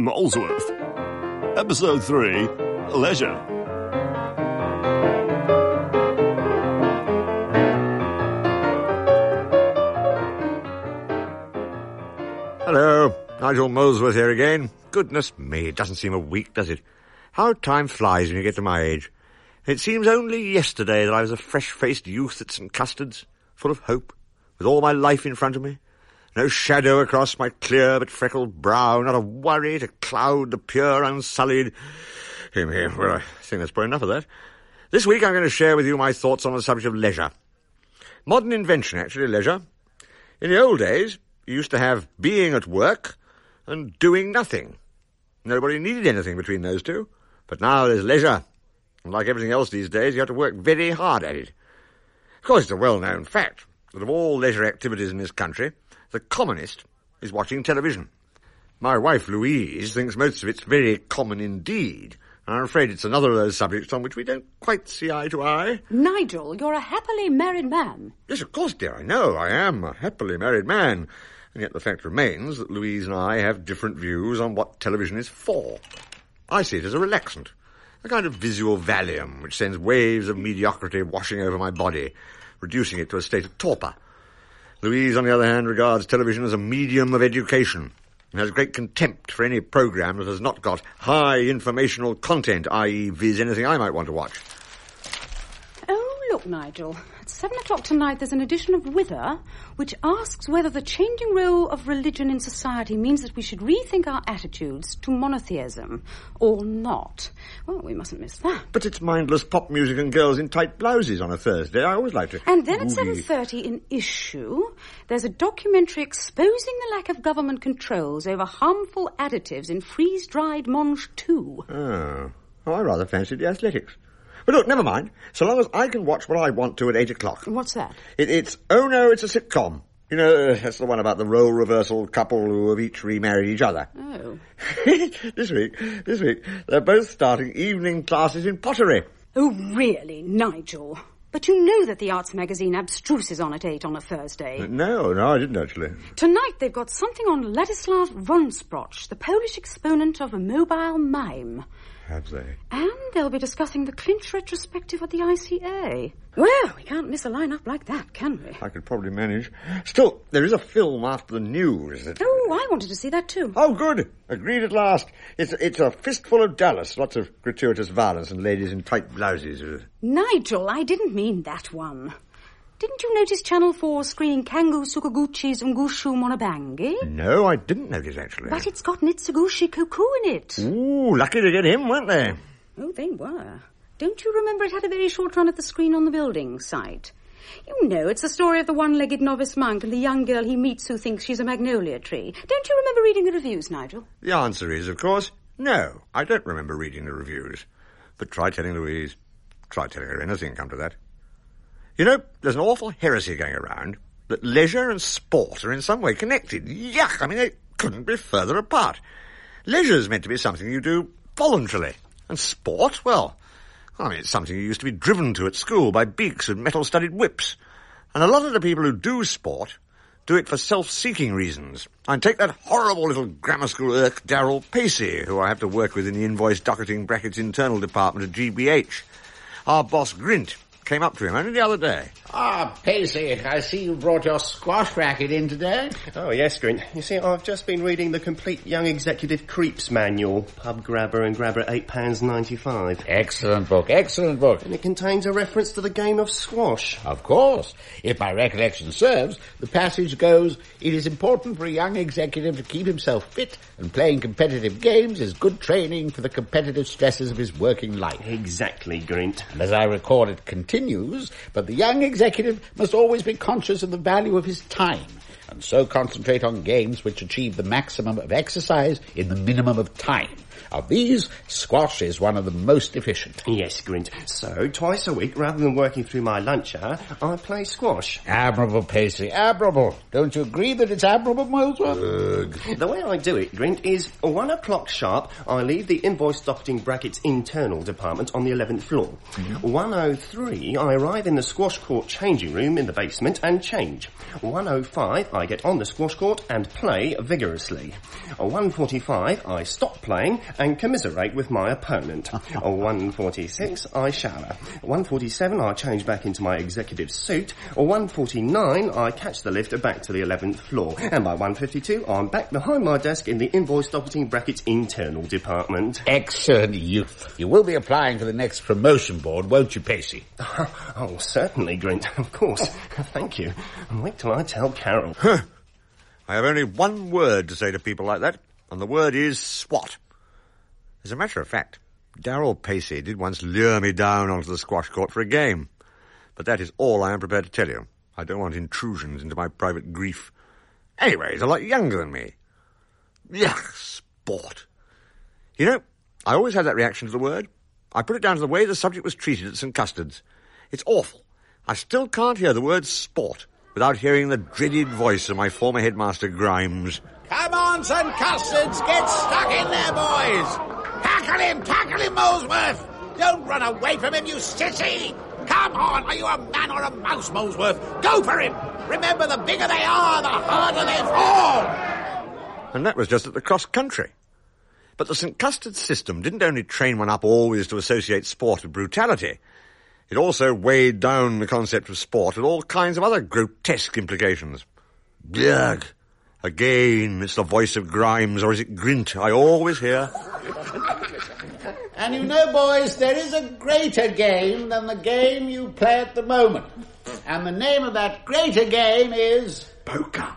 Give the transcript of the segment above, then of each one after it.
Molesworth. Episode 3, Leisure. Hello, Nigel Molesworth here again. Goodness me, it doesn't seem a week, does it? How time flies when you get to my age. It seems only yesterday that I was a fresh-faced youth at St. Custard's, full of hope, with all my life in front of me. No shadow across my clear but freckled brow, not a worry to cloud the pure unsullied... Well, I think that's probably enough of that. This week I'm going to share with you my thoughts on the subject of leisure. Modern invention, actually, leisure. In the old days, you used to have being at work and doing nothing. Nobody needed anything between those two. But now there's leisure. And like everything else these days, you have to work very hard at it. Of course, it's a well-known fact that of all leisure activities in this country, the commonest is watching television. My wife, Louise, thinks most of it's very common indeed. And I'm afraid it's another of those subjects on which we don't quite see eye to eye. Nigel, you're a happily married man. Yes, of course, dear, I know. I am a happily married man. And yet the fact remains that Louise and I have different views on what television is for. I see it as a relaxant, a kind of visual Valium which sends waves of mediocrity washing over my body, reducing it to a state of torpor. Louise, on the other hand, regards television as a medium of education and has great contempt for any programme that has not got high informational content, i.e. viz. Anything I might want to watch. Oh, look, Nigel, at 7 o'clock tonight there's an edition of Wither which asks whether the changing role of religion in society means that we should rethink our attitudes to monotheism or not. Well, we mustn't miss that. But it's mindless pop music and girls in tight blouses on a Thursday. I always like to... And then at 7:30 in Issue, there's a documentary exposing the lack of government controls over harmful additives in freeze-dried Monge 2. Oh, I rather fancied the Athletics. But look, never mind. So long as I can watch what I want to at 8 o'clock. What's that? It's Oh No, It's a Sitcom. You know, that's the one about the role reversal couple who have each remarried each other. Oh. This week, they're both starting evening classes in pottery. Oh, really, Nigel? But you know that the arts magazine Abstruse is on at 8 on a Thursday. No, I didn't actually. Tonight they've got something on Ladislav Vronsproch, the Polish exponent of a mobile mime. Have they? And they'll be discussing the Clinch retrospective at the ICA. Well, we can't miss a line-up like that, can we? I could probably manage. Still, there is a film after the news. Oh, I wanted to see that too. Oh, good. Agreed at last. It's a fistful of Dallas. Lots of gratuitous violence and ladies in tight blouses. Nigel, I didn't mean that one. Didn't you notice Channel 4 screening Kangu Sukaguchi's Ngushu Monobangi? No, I didn't notice, actually. But it's got Nitsugushi Koku in it. Ooh, lucky to get him, weren't they? Oh, they were. Don't you remember it had a very short run at the screen on the building site? You know, it's the story of the one-legged novice monk and the young girl he meets who thinks she's a magnolia tree. Don't you remember reading the reviews, Nigel? The answer is, of course, no. I don't remember reading the reviews. But try telling Louise. Try telling her anything, come to that. You know, there's an awful heresy going around that leisure and sport are in some way connected. Yuck! I mean, they couldn't be further apart. Leisure's meant to be something you do voluntarily. And sport, well, I mean, it's something you used to be driven to at school by beaks and metal-studded whips. And a lot of the people who do sport do it for self-seeking reasons. And take that horrible little grammar school irk Darrell Pacey, who I have to work with in the invoice docketing brackets internal department at GBH. Our boss, Grint, came up to him only the other day. Ah, Pacey, I see you brought your squash racket in today. Oh, yes, Grint. You see, I've just been reading the Complete Young Executive Creeps Manual, Pub Grabber and Grabber at £8.95. Excellent book, excellent book. And it contains a reference to the game of squash. Of course. If my recollection serves, the passage goes, "It is important for a young executive to keep himself fit, and playing competitive games is good training for the competitive stresses of his working life." Exactly, Grint. And as I record, it continues, but the young executive must always be conscious of the value of his time, and so concentrate on games which achieve the maximum of exercise in the minimum of time. Of these, squash is one of the most efficient. Yes, Grint. So, twice a week, rather than working through my lunch hour, I play squash. Admirable, Pacey, admirable. Don't you agree that it's admirable, Molesworth? The way I do it, Grint, is 1 o'clock sharp, I leave the invoice docketing brackets internal department on the 11th floor. 1:03, I arrive in the squash court changing room in the basement and change. 1:05, I get on the squash court and play vigorously. 1:45, I stop playing and commiserate with my opponent. 1:46, I shower. 1:47, I change back into my executive suit. 1:49, I catch the lift back to the 11th floor. And by 1:52, I'm back behind my desk in the invoice docketing brackets internal department. Excellent youth. You will be applying for the next promotion board, won't you, Pacey? Oh, certainly, Grint, of course. Thank you. And wait till I tell Carol. I have only one word to say to people like that, and the word is swat. As a matter of fact, Darrell Pacey did once lure me down onto the squash court for a game. But that is all I am prepared to tell you. I don't want intrusions into my private grief. Anyway, he's a lot younger than me. Yuck, sport. You know, I always had that reaction to the word. I put it down to the way the subject was treated at St. Custard's. It's awful. I still can't hear the word sport without hearing the dreaded voice of my former headmaster Grimes. Come on, St. Custard's, get stuck in there, boys! Tackle him, Molesworth! Don't run away from him, you sissy! Come on, are you a man or a mouse, Molesworth? Go for him! Remember, the bigger they are, the harder they fall! And that was just at the cross country. But the St. Custard's system didn't only train one up always to associate sport with brutality. It also weighed down the concept of sport with all kinds of other grotesque implications. Ugh. Again, it's the voice of Grimes, or is it Grint? I always hear. And you know, boys, there is a greater game than the game you play at the moment. And the name of that greater game is... Poker.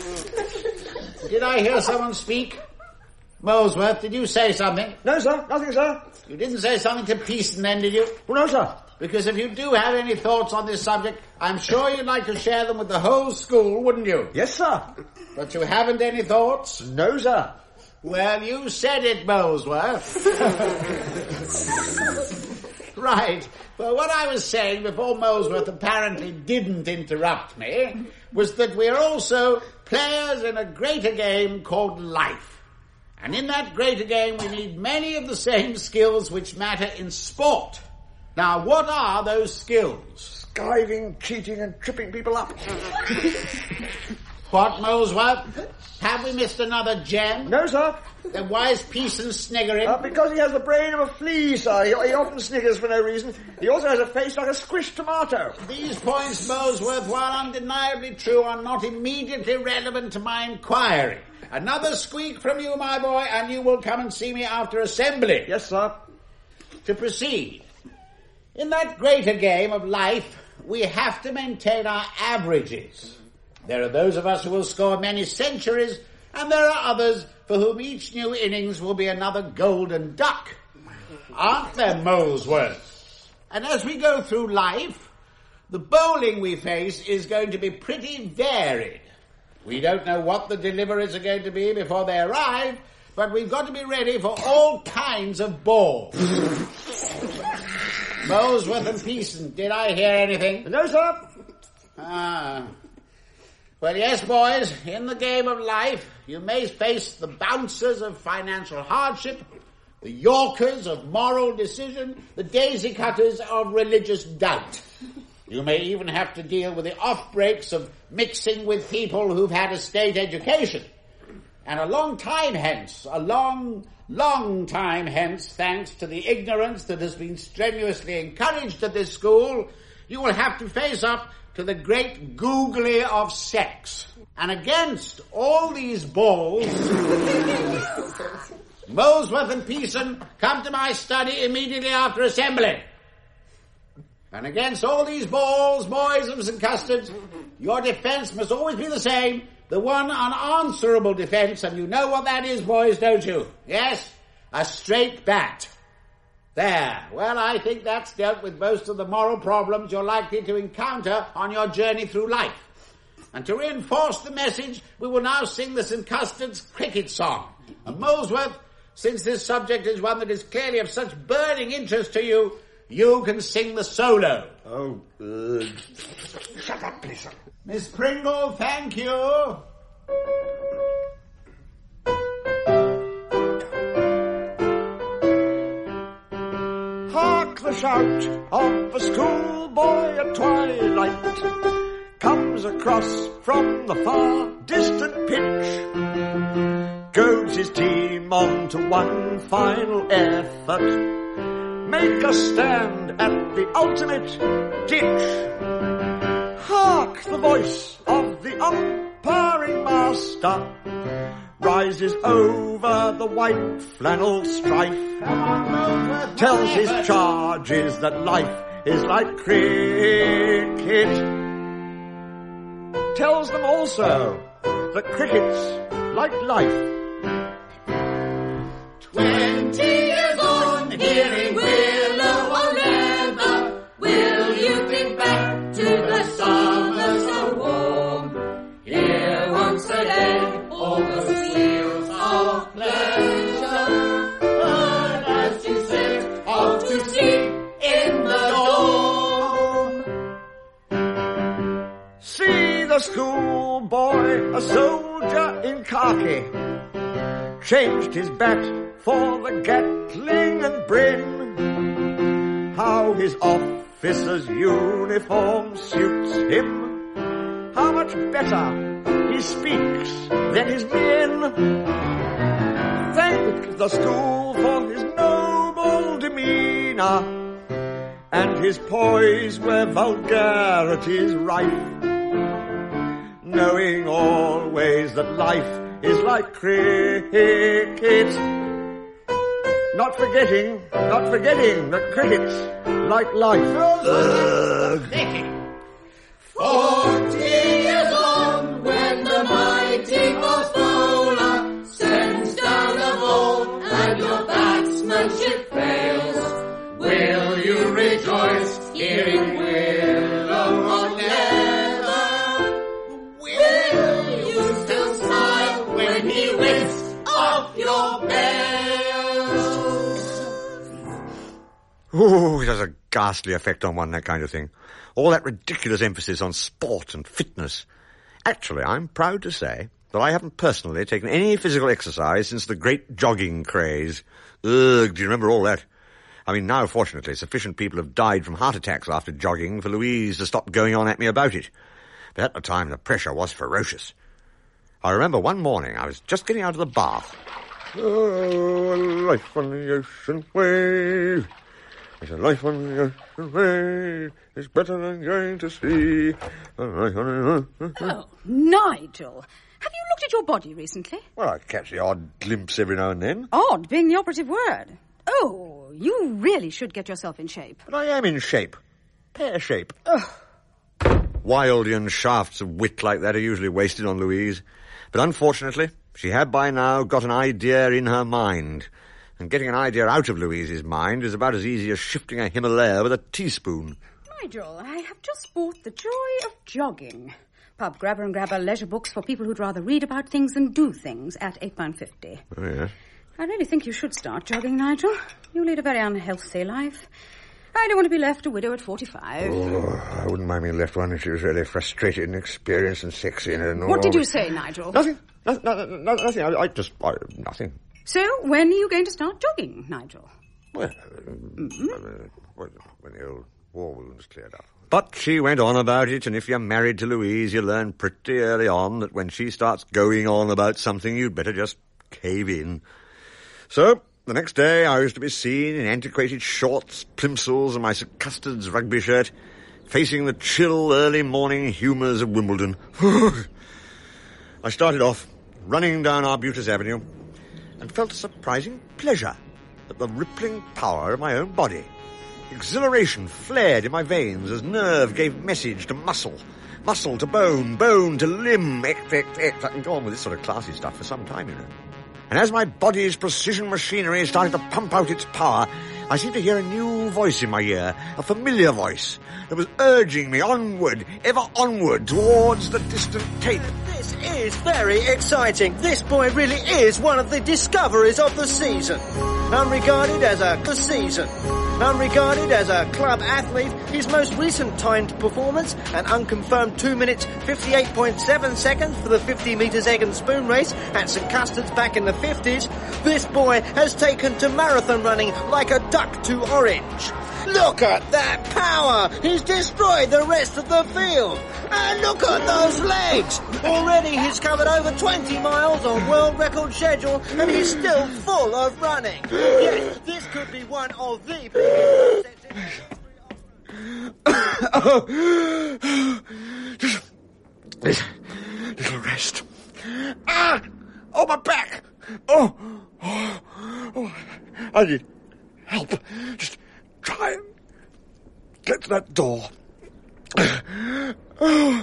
Did I hear someone speak? Molesworth, did you say something? No, sir. Nothing, sir. You didn't say something to Pearson then, did you? Well, no, sir. Because if you do have any thoughts on this subject, I'm sure you'd like to share them with the whole school, wouldn't you? Yes, sir. But you haven't any thoughts? No, sir. Well, you said it, Molesworth. Right. Well, what I was saying before Molesworth apparently didn't interrupt me was that we're also players in a greater game called life. And in that greater game we need many of the same skills which matter in sport. Now, what are those skills? Skiving, cheating and tripping people up. What, Molesworth? Have we missed another gem? No, sir. Then why is Pearson sniggering? Because he has the brain of a flea, sir. He often sniggers for no reason. He also has a face like a squished tomato. These points, Molesworth, while undeniably true, are not immediately relevant to my inquiry. Another squeak from you, my boy, and you will come and see me after assembly. Yes, sir. To proceed. In that greater game of life, we have to maintain our averages. There are those of us who will score many centuries, and there are others for whom each new innings will be another golden duck. Aren't there, Molesworth? And as we go through life, the bowling we face is going to be pretty varied. We don't know what the deliveries are going to be before they arrive, but we've got to be ready for all kinds of balls. Molesworth and Pearson, did I hear anything? No, sir. Well, yes, boys, in the game of life, you may face the bouncers of financial hardship, the Yorkers of moral decision, the daisy cutters of religious doubt. You may even have to deal with the off-breaks of mixing with people who've had a state education. And a long time hence, thanks to the ignorance that has been strenuously encouraged at this school, you will have to face up to the great googly of sex. And against all these balls, Molesworth and Pearson, come to my study immediately after assembly. And against all these balls, boys of St. Custard's, your defence must always be the same, the one unanswerable defence, and you know what that is, boys, don't you? Yes? A straight bat. There. Well, I think that's dealt with most of the moral problems you're likely to encounter on your journey through life. And to reinforce the message, we will now sing the St. Custard's cricket song. And Molesworth, since this subject is one that is clearly of such burning interest to you, you can sing the solo. Oh, Shut up, please. Miss Pringle, thank you. Hark the shout of a schoolboy at twilight comes across from the far distant pitch, goads his team on to one final effort, make a stand at the ultimate ditch. Hark the voice of the umpiring master rises over the white flannel strife, tells his charges that life is like cricket, tells them also that cricket's like life. 20 years on, hearing willow or leather, will you think back to the summer so warm? Here once again, all those fields of pleasure, heard as you set off to sleep in the dawn. See the schoolboy, a soldier in khaki, changed his bat for the Gatling and Brin. How his officer's uniform suits him, how much better he speaks than his men. Thank the school for his noble demeanour and his poise where vulgarity's rife, knowing always that life is like cricket, not forgetting that cricket's like life. 40 years on, when the mighty fast bowler sends down a ball and your batsmanship fails, will you rejoice hearing willow or leather? Will you still smile when he whisks off your bells? Ooh, it has a ghastly effect on one, that kind of thing. All that ridiculous emphasis on sport and fitness. Actually, I'm proud to say that I haven't personally taken any physical exercise since the great jogging craze. Ugh, do you remember all that? I mean, now, fortunately, sufficient people have died from heart attacks after jogging for Louise to stop going on at me about it. But at the time, the pressure was ferocious. I remember one morning I was just getting out of the bath. Oh, life on the ocean wave. It's a life on the ocean wave. It's better than going to sea. Oh, Nigel, have you looked at your body recently? Well, I catch the odd glimpse every now and then. Odd being the operative word. Oh, you really should get yourself in shape. But I am in shape. Pear shape. Wildian shafts of wit like that are usually wasted on Louise. But unfortunately, she had by now got an idea in her mind. And getting an idea out of Louise's mind is about as easy as shifting a Himalaya with a teaspoon. Nigel, I have just bought The Joy of Jogging. Pub grabber and grabber leisure books for people who'd rather read about things than do things at £8.50. Oh, yes. I really think you should start jogging, Nigel. You lead a very unhealthy life. I don't want to be left a widow at 45. Oh, I wouldn't mind being left one if she was really frustrated and experienced and sexy and all. What did you say, Nigel? Nothing. Nothing. Nothing. So, when are you going to start jogging, Nigel? Well, when the old war wounds cleared up. But she went on about it, and if you're married to Louise, you learn pretty early on that when she starts going on about something, you'd better just cave in. So, the next day, I was to be seen in antiquated shorts, plimsolls, and my St. Custard's rugby shirt, facing the chill early morning humours of Wimbledon. I started off, running down Arbutus Avenue, and felt a surprising pleasure at the rippling power of my own body. Exhilaration flared in my veins as nerve gave message to muscle, muscle to bone, bone to limb. I can go on with this sort of classy stuff for some time, you know. And as my body's precision machinery started to pump out its power, I seemed to hear a new voice in my ear, a familiar voice that was urging me onward, ever onward, towards the distant tape. This is very exciting. This boy really is one of the discoveries of the season. Unregarded as a club athlete, his most recent timed performance, an unconfirmed 2 minutes 58.7 seconds for the 50 metres egg and spoon race at St Custer's back in the 50s, this boy has taken to marathon running like a duck to orange. Look at that power! He's destroyed the rest of the field. And look at those legs! Already he's covered over 20 miles on world record schedule and he's still full of running. Yes, this could be one of the biggest This little rest. Ah! Oh, my back! Oh! I need help. Just try and get to that door. Oh,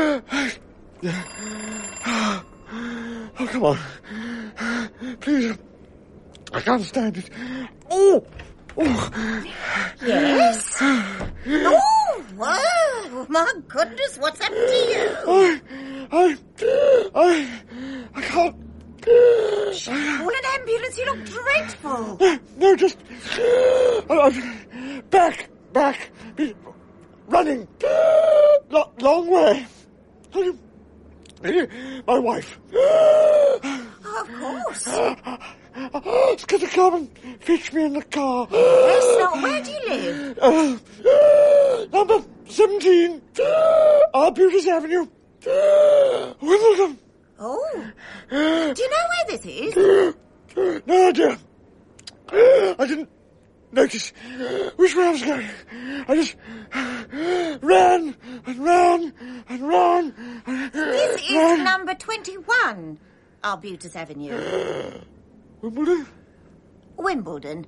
come on. Please. I can't stand it. Oh! Yes? Oh, whoa! My goodness, what's happened to you? I can't. Call an ambulance, you look dreadful. No, just... back, running, long way. My wife. Of course. It's going to come and fetch me in the car. Yes, now, where do you live? Number 17, Arbutus Avenue, Wimbledon. Oh. Do you know where this is? No idea. I didn't notice which way I was going. I just ran. This is number 21, Arbutus Avenue. Wimbledon.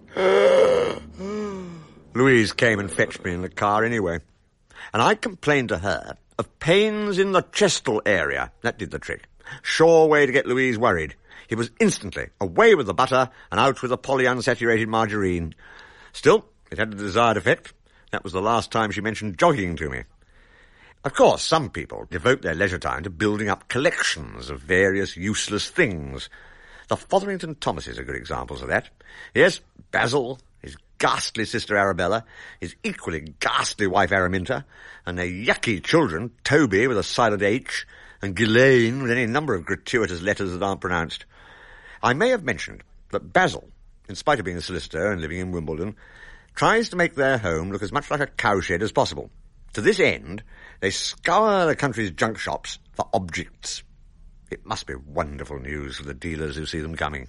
Louise came and fetched me in the car anyway. And I complained to her of pains in the chestal area. That did the trick. Sure way to get Louise worried. He was instantly away with the butter and out with the polyunsaturated margarine. Still, it had the desired effect. That was the last time she mentioned jogging to me. Of course, some people devote their leisure time to building up collections of various useless things. The Fotherington Thomases are good examples of that. Yes, Basil, his ghastly sister Arabella, his equally ghastly wife Araminta, and their yucky children, Toby with a silent H, and Ghislaine with any number of gratuitous letters that aren't pronounced. I may have mentioned that Basil, in spite of being a solicitor and living in Wimbledon, tries to make their home look as much like a cowshed as possible. To this end, they scour the country's junk shops for objects. It must be wonderful news for the dealers who see them coming.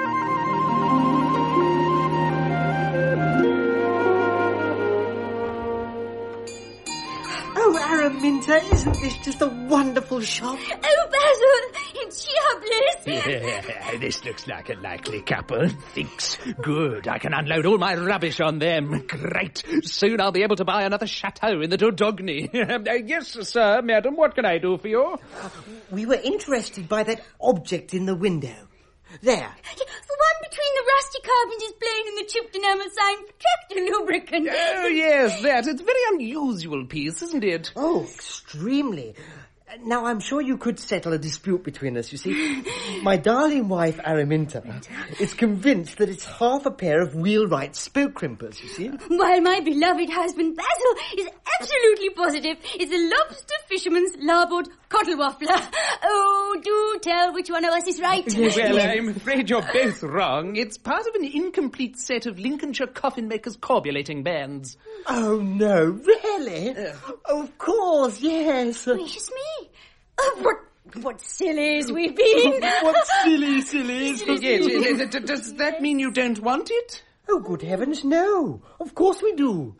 Oh, Araminta, isn't this just a wonderful shop? Oh, Basil, it's sheer bliss. Yeah, this looks like a likely couple. Thinks. Good, I can unload all my rubbish on them. Great. Soon I'll be able to buy another chateau in the Dordogne. Yes, sir, madam, what can I do for you? We were interested by that object in the window. There. The one between the rusty carpenter's blade and the chipped enamel sign for tractor lubricant. Oh, yes, that. It's a very unusual piece, isn't it? Oh, extremely. Now, I'm sure you could settle a dispute between us, you see. My darling wife, Araminta, is convinced that it's half a pair of wheelwright spoke crimpers, you see. While my beloved husband, Basil, is absolutely positive it's a lobster fisherman's larboard cottle waffler. Oh, do tell which one of us is right. Well, I'm afraid you're both wrong. It's part of an incomplete set of Lincolnshire coffin makers' corbulating bands. Oh, no, really? Of course, yes. Gracious me. What sillies we've been. What sillies. Yes, does that mean you don't want it? Oh, good heavens, no. Of course we do.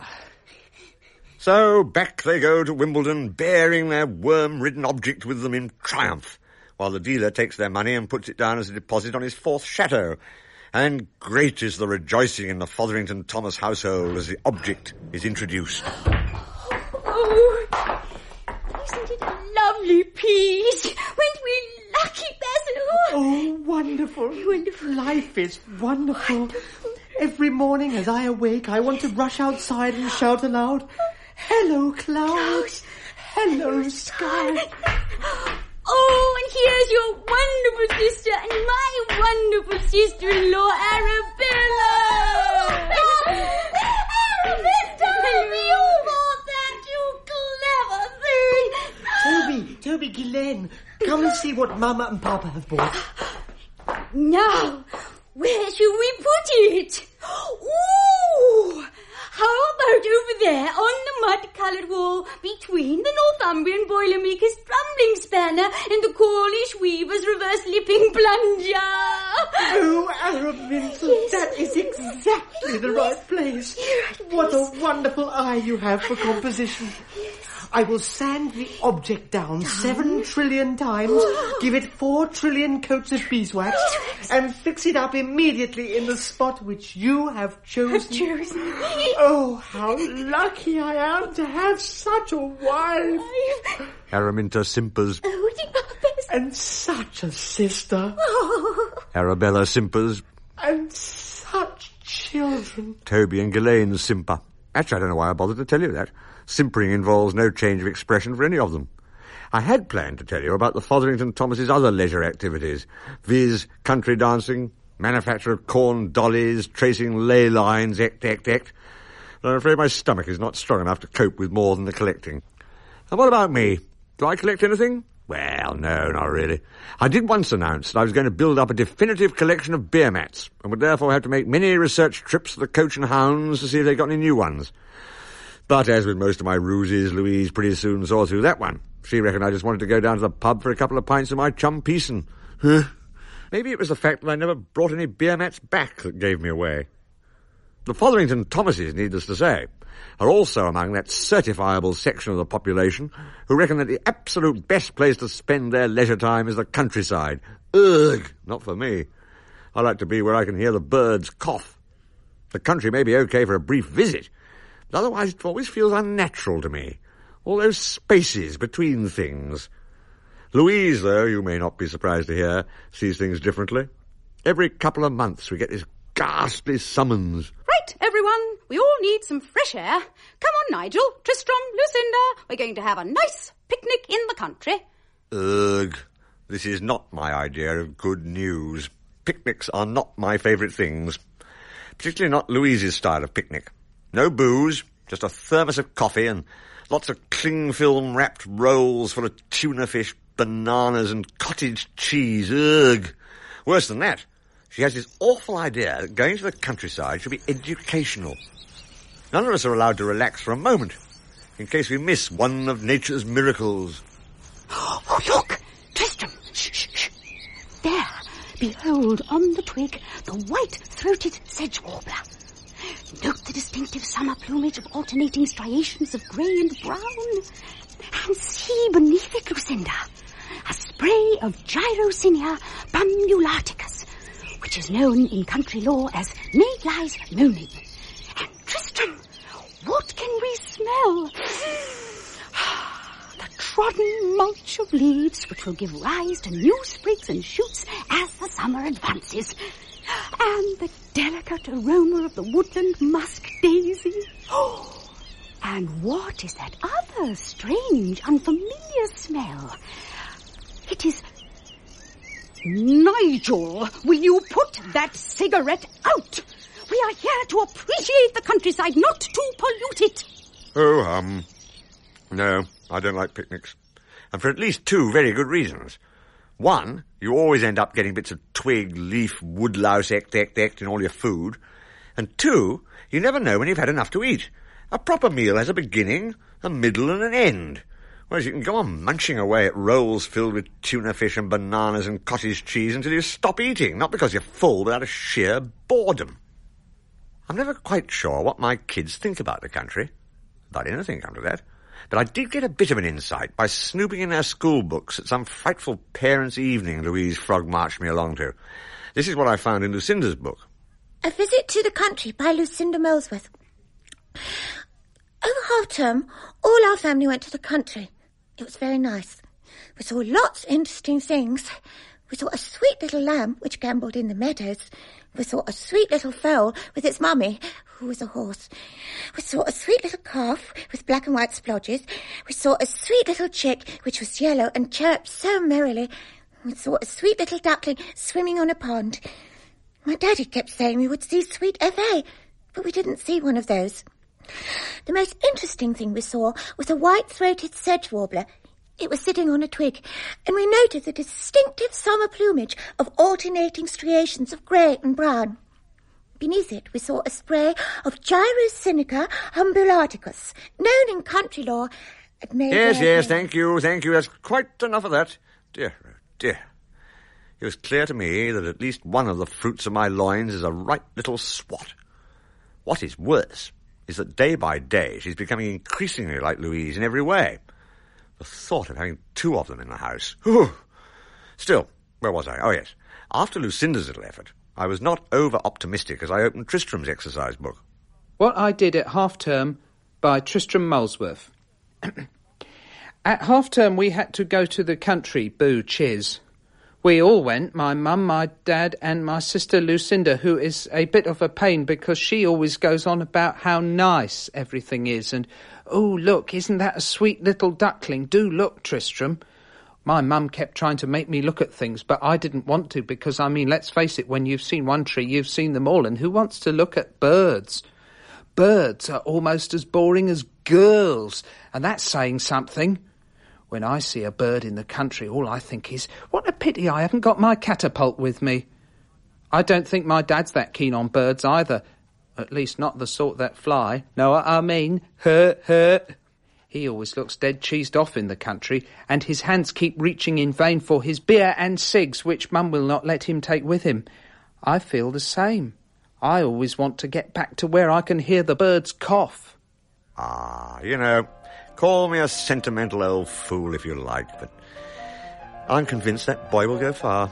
So back they go to Wimbledon, bearing their worm-ridden object with them in triumph, while the dealer takes their money and puts it down as a deposit on his fourth chateau. And great is the rejoicing in the Fotherington Thomas household as the object is introduced. Oh, isn't it a lovely piece? Weren't we lucky, Basil? Oh, wonderful. Wonderful. Life is wonderful. Every morning as I awake, I want to rush outside and shout aloud, "Hello, clouds. Hello, sky." Oh, and here's your wonderful sister and my wonderful sister-in-law, Arabella. Toby, oh, what's that, you clever thing? Toby Glenn, come and see what Mama and Papa have bought. Now, where shall we put it? Ooh! How about over there on the mud-coloured wall between the Northumbrian Boilermaker's tumbling spanner and the Cornish Weaver's reverse lipping plunger? Oh, Araminta, yes. That is exactly the right place. What a wonderful eye you have for composition. Yes. I will sand the object down 7 trillion times, give it 4 trillion coats of beeswax, and fix it up immediately in the spot which you have chosen. Oh, how lucky I am to have such a wife. Araminta simpers. And such a sister. Arabella simpers. And such children. Toby and Ghislaine simper. Actually, I don't know why I bothered to tell you that. Simpering involves no change of expression for any of them. I had planned to tell you about the Fotherington Thomases' other leisure activities, viz. Country dancing, manufacture of corn dollies, tracing ley lines, but I'm afraid my stomach is not strong enough to cope with more than the collecting. And what about me? Do I collect anything? Well, no, not really. I did once announce that I was going to build up a definitive collection of beer mats, and would therefore have to make many research trips to the Coach and Hounds to see if they got any new ones. But as with most of my ruses, Louise pretty soon saw through that one. She reckoned I just wanted to go down to the pub for a couple of pints of my chum Peason. Maybe it was the fact that I never brought any beer mats back that gave me away. The Fotherington Thomases, needless to say, are also among that certifiable section of the population who reckon that the absolute best place to spend their leisure time is the countryside. Ugh, not for me. I like to be where I can hear the birds cough. The country may be okay for a brief visit, but otherwise it always feels unnatural to me. All those spaces between things. Louise, though, you may not be surprised to hear, sees things differently. Every couple of months we get this ghastly summons. Right, everyone, we all need some fresh air. Come on, Nigel, Tristram, Lucinda, we're going to have a nice picnic in the country. Ugh, this is not my idea of good news. Picnics are not my favourite things. Particularly not Louise's style of picnic. No booze, just a thermos of coffee and lots of cling film wrapped rolls full of tuna fish, bananas and cottage cheese. Ugh. Worse than that, she has this awful idea that going to the countryside should be educational. None of us are allowed to relax for a moment, in case we miss one of nature's miracles. Oh, look! Tristram! Shh, shh, shh. There, behold on the twig the white-throated sedge warbler. Note the distinctive summer plumage of alternating striations of grey and brown. And see beneath it, Lucinda, a spray of Gyrocinia bambulaticus, which is known in country lore as May-flies moaning. And Tristram, what can we smell? The trodden mulch of leaves which will give rise to new sprigs and shoots as the summer advances. And the delicate aroma of the woodland musk daisy. Oh, and what is that other strange, unfamiliar smell? It is... Nigel, will you put that cigarette out? We are here to appreciate the countryside, not to pollute it. Oh, no, I don't like picnics. And for at least 2 very good reasons. One, you always end up getting bits of twig, leaf, woodlouse, in all your food. And 2, you never know when you've had enough to eat. A proper meal has a beginning, a middle and an end. Whereas you can go on munching away at rolls filled with tuna fish and bananas and cottage cheese until you stop eating, not because you're full, but out of sheer boredom. I'm never quite sure what my kids think about the country. About anything, come to that. But I did get a bit of an insight by snooping in their school books at some frightful parents' evening Louise Frog marched me along to. This is what I found in Lucinda's book. A Visit to the Country by Lucinda Molesworth. Over half-term, all our family went to the country. It was very nice. We saw lots of interesting things. We saw a sweet little lamb which gambolled in the meadows. We saw a sweet little foal with its mummy, who was a horse. We saw a sweet little calf with black and white splodges. We saw a sweet little chick which was yellow and chirped so merrily. We saw a sweet little duckling swimming on a pond. My daddy kept saying we would see sweet F.A., but we didn't see one of those. The most interesting thing we saw was a white-throated sedge warbler. It was sitting on a twig, and we noted the distinctive summer plumage of alternating striations of grey and brown. Beneath it we saw a spray of Gyrosynica umbulaticus, known in country lore as Yes, thank you. That's quite enough of that. Dear, oh dear. It was clear to me that at least one of the fruits of my loins is a right little swat. What is worse is that day by day she's becoming increasingly like Louise in every way. The thought of having two of them in the house. Whew. Still, where was I? Oh, yes. After Lucinda's little effort, I was not over-optimistic as I opened Tristram's exercise book. What I Did at Half-Term by Tristram Molesworth. At half-term we had to go to the country, boo chiz. We all went, my mum, my dad and my sister Lucinda, who is a bit of a pain because she always goes on about how nice everything is and, oh, look, isn't that a sweet little duckling? Do look, Tristram. My mum kept trying to make me look at things, but I didn't want to because, I mean, let's face it, when you've seen one tree, you've seen them all, and who wants to look at birds? Birds are almost as boring as girls, and that's saying something. When I see a bird in the country, all I think is, what a pity I haven't got my catapult with me. I don't think my dad's that keen on birds either. At least not the sort that fly. Know what I mean? He always looks dead cheesed off in the country, and his hands keep reaching in vain for his beer and cigs, which Mum will not let him take with him. I feel the same. I always want to get back to where I can hear the birds cough. Call me a sentimental old fool if you like, but I'm convinced that boy will go far.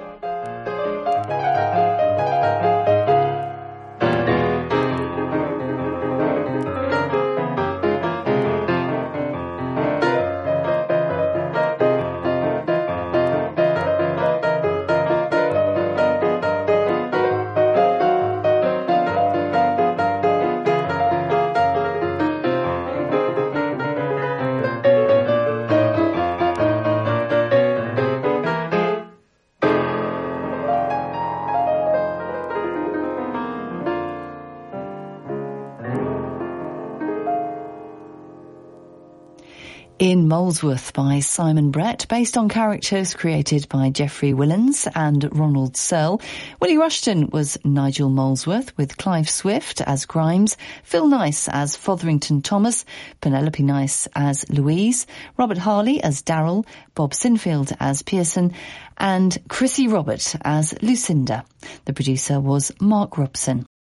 In Molesworth by Simon Brett, based on characters created by Geoffrey Willans and Ronald Searle. Willie Rushton was Nigel Molesworth, with Clive Swift as Grimes, Phil Nice as Fotherington Thomas, Penelope Nice as Louise, Robert Harley as Darrell, Bob Sinfield as Pearson, and Chrissy Robert as Lucinda. The producer was Mark Robson.